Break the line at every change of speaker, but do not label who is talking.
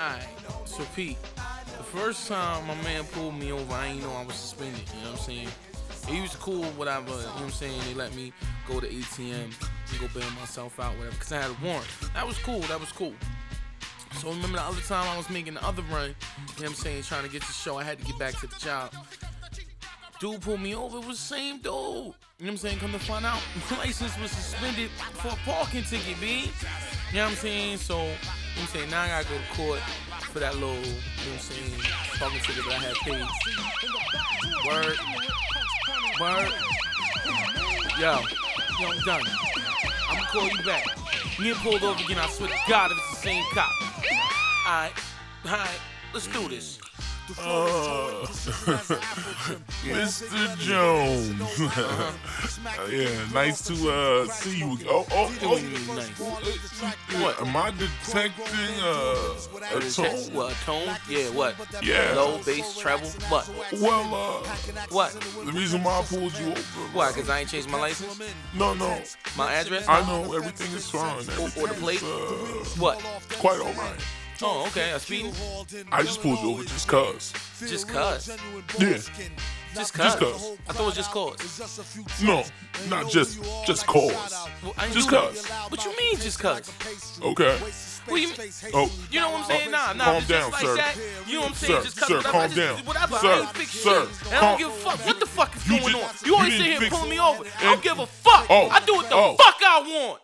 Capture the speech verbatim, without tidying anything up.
Alright, so Pete, the first time my man pulled me over, I ain't know I was suspended, you know what I'm saying? It used to cool, whatever, you know what I'm saying? They let me go to A T M and go bail myself out, whatever, because I had a warrant. That was cool, that was cool. So remember the other time I was making the other run, you know what I'm saying, trying to get to the show, I had to get back to the job. Dude pulled me over, it was the same dude. You know what I'm saying? Come to find out, my license was suspended for a parking ticket, B. You know what I'm saying? So, you know what I'm saying? Now I gotta go to court for that little, you know what I'm saying, parking ticket that I had paid. Word. Word. Yo, yo, I'm done. I'm gonna call you back. You get pulled over again, I swear to God if it's the same cop. Alright, alright, let's do this.
Uh, Mister Jones. uh, yeah, nice to uh, see you. Oh, oh, oh. What? Am I detecting uh, a tone?
What? A tone? Yeah, what?
Yeah.
Low, bass, treble? What?
Well, uh,
what?
The reason why I pulled you over.
Why? Because I ain't changed my license?
No, no.
My address?
I know everything is fine. Everything
or, or the plate?
Uh,
what?
Quite all right.
Oh, okay. I speed.
I just pulled you over just cuz.
Just cuz?
Yeah.
Just cuz?
Just cuz.
I thought it was just cause.
No, not just just cause.
Well,
just cuz.
What you mean just cuz?
Okay.
What you,
oh,
you know what I'm saying?
Oh,
nah, nah.
Calm
Just
down,
like
sir.
that, you know what I'm saying?
Sir,
just cuz
sir,
whatever.
calm
I just,
down.
Whatever.
Sir,
I ain't fix
sir,
shit. And I don't give a fuck. What the fuck is
you
going
just,
on? You always
you
sit here
fix,
pulling me over. I don't give a fuck.
Oh,
I do what the
oh.
fuck I want.